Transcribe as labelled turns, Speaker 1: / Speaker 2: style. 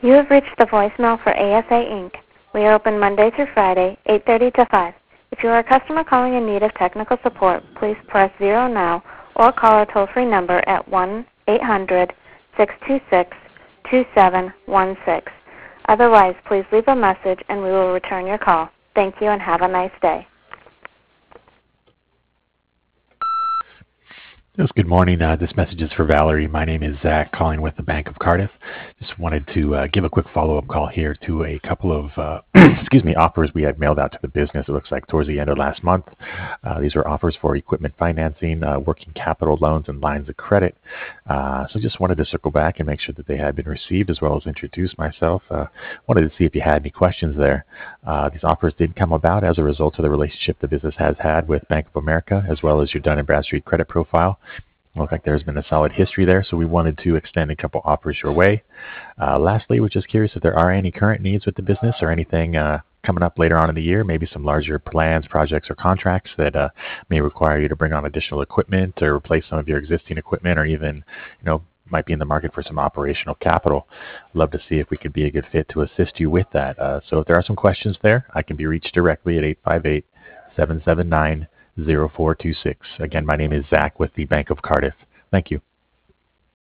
Speaker 1: You have reached the voicemail for ASA Inc. We are open Monday through Friday, 8:30 to 5. If you are a customer calling in need of technical support, please press 0 now or call our toll-free number at 1-800-626-2716. Otherwise, please leave a message and we will return your call. Thank you and have a nice day.
Speaker 2: Yes, good morning. This message is for Valerie. My name is Zach, calling with the Bank of Cardiff. Just wanted to give a quick follow-up call here to a couple of offers we had mailed out to the business. It looks like towards the end of last month. These were offers for equipment financing, working capital loans, and lines of credit. So just wanted to circle back and make sure that they had been received, as well as introduce myself. Wanted to see if you had any questions there. These offers did come about as a result of the relationship the business has had with Bank of America, as well as your Dun & Bradstreet credit profile. Looks like there's been a solid history there, so we wanted to extend a couple offers your way. Lastly, we're just curious if there are any current needs with the business or anything coming up later on in the year, maybe some larger plans, projects, or contracts that may require you to bring on additional equipment or replace some of your existing equipment, or even, might be in the market for some operational capital. Love to see if we could be a good fit to assist you with that. So if there are some questions there, I can be reached directly at 858-779-0426. Again, my name is Zach with the Bank of Cardiff. Thank you.